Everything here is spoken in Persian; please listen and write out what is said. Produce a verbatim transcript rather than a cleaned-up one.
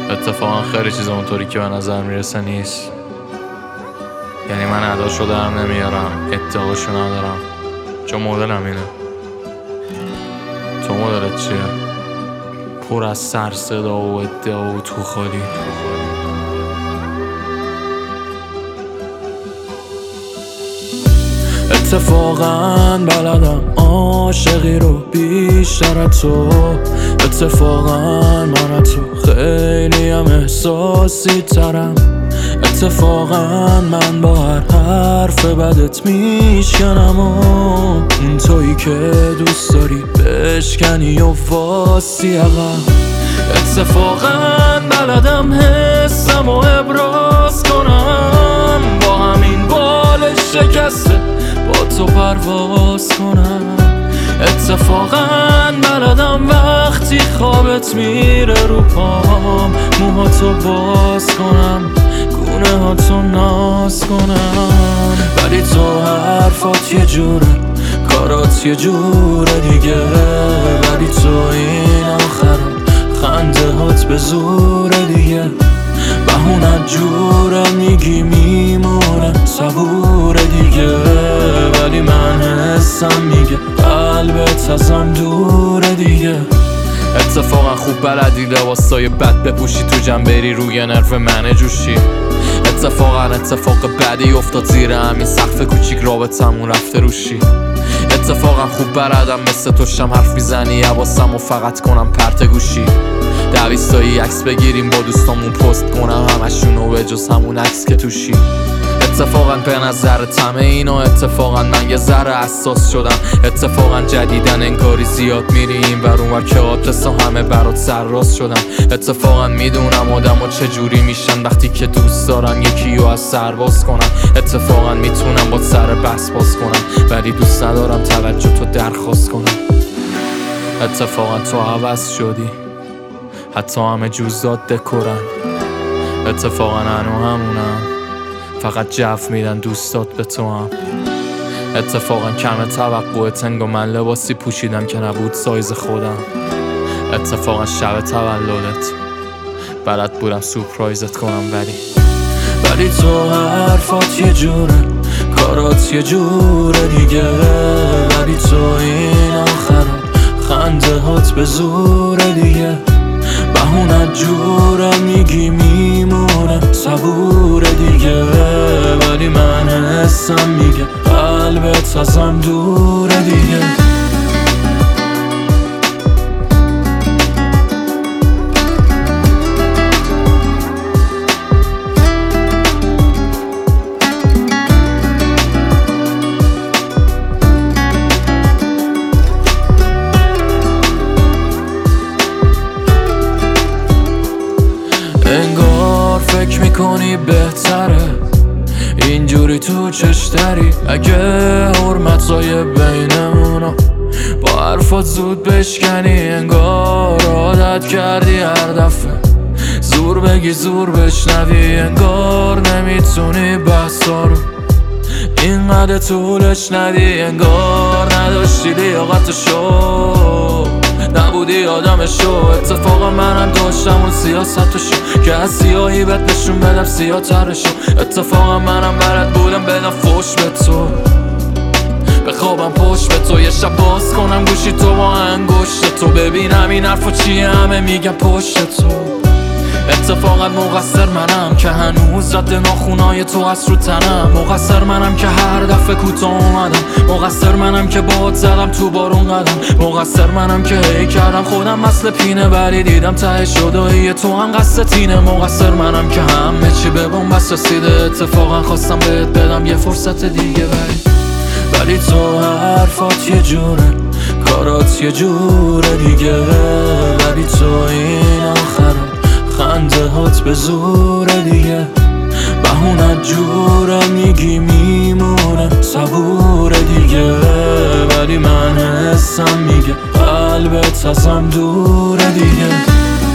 اتفاقا خیلی چیز اونطوری که به نظر میرسه نیست. یعنی من اداشو در نمیارم، ادعاشو ندارم، چون مدلم اینه. تو مدلت چیه؟ پر از سر صدا و ادعا و تو خالی. اتفاقا بلدم عاشقی رو بیشتر تو. اتفاقا من تو خیلی هم احساسی ترم. اتفاقا من با هر حرف بدت میشکنم و اون تویی که دوست داری بشکنی و واسی عقب. اتفاقا بلدم حسم و ابراز کنم، با همین بال شکسته با تو پرواز کنم. اتفاقا بلدم وقتی خوابت میره رو پام موهاتو باز کنم، گونه هاتو ناز کنم. ولی تو حرفات یه جوره، کارات یه جوره دیگه. ولی تو این آخر خنده هات به زوره دیگه. بهونت جوره میگی میمونه صبوره دیگه. ولی من حسم میگه قلبت ازم دوره دیگه. اتفاقا خوب بلدی لباسای بد بپوشی، تو جمع بری روی نرو منه جوشی. اتفاقا اتفاق بدی افتاد زیر همین سقف کوچیک، رابطمون رفته روشی. اتفاقا خوب بلدم مثل توشم حرف میزنی، حواسم و فقط کنم پرت گوشی. دویستایی عکس بگیریم با دوستامون پست کنم همشونو به جز همون عکس که توشی. اتفاقا به نظر تمه اینا، اتفاقا من یه ذره حساس شدم. اتفاقا جدیدن انگاری زیاد میریم و اونور که آدرسا همه برات سرراست شدم. اتفاقا میدونم آدم ها چجوری میشن وقتی که دوست دارن یکی رو از سر باز کنن. اتفاقا میتونم با سر بس باز کنم، ولی دوست ندارم توجه تو درخواست کنم. اتفاقا تو عوض شدی، حتی همه جوزات دکورن. اتفاقا هنو همونم، فقط جو میدن دوستات به تو هم. اتفاقا کم توقعت، انگار من لباسی پوشیدم که نبود سایز خودم. اتفاقا شب تولدت بلد بودم سورپرایزت کنم، ولی ولی تو حرفات یه جوره، کارات یه جوره دیگه. ولی تو این آخر خنده هات به زوره دیگه. بهونت جوره میگی میمونه صبوره دیگه. ولی من حسم میگه قلبت ازم دوره دیگه. انگار فکر میکنی بهتره اینجوری تو چشتری. اگه حرمتای بینمونو با حرفات زود بشکنی، انگار عادت کردی هر دفعه زور بگی زور بشنوی. انگار نمیتونی بحثا رو اینقدر طولش ندی. انگار نداشتی لیاقتشو، نبودی آدمشو. اتفاقا منم داشتم اون سیاستشو که از سیاهی بهت نشون بدم سیاه ترشو. اتفاقا منم بلد بودم بدم فوش به تو، بخوابم پشت به تو، یه شب باز کنم گوشی تو با انگشت تو، ببینم این حرفا چیه همه میگم پشت تو. اتفاقا مقصر منم که هنوز رد ناخونای تو هست رو تنم. مقصر منم که هر دفعه کوتاه اومدم. مقصر منم که باد زدم تو بارون قدم. مقصر منم که هی کردم خودم مثل پینه، ولی دیدم ته شدایی تو هم قصد تینه. مقصر منم که همه چی به بنبست رسیده. اتفاقا خواستم بهت بدم یه فرصت دیگه، ولی ولی تو حرفات یه جوره، کارات یه جوره دیگه. ولی تو این آخر خنده هات به زوره دیگه. بهونت جوره میگی میمونه صبوره دیگه. ولی من حسم میگه قلبت ازم دوره دیگه.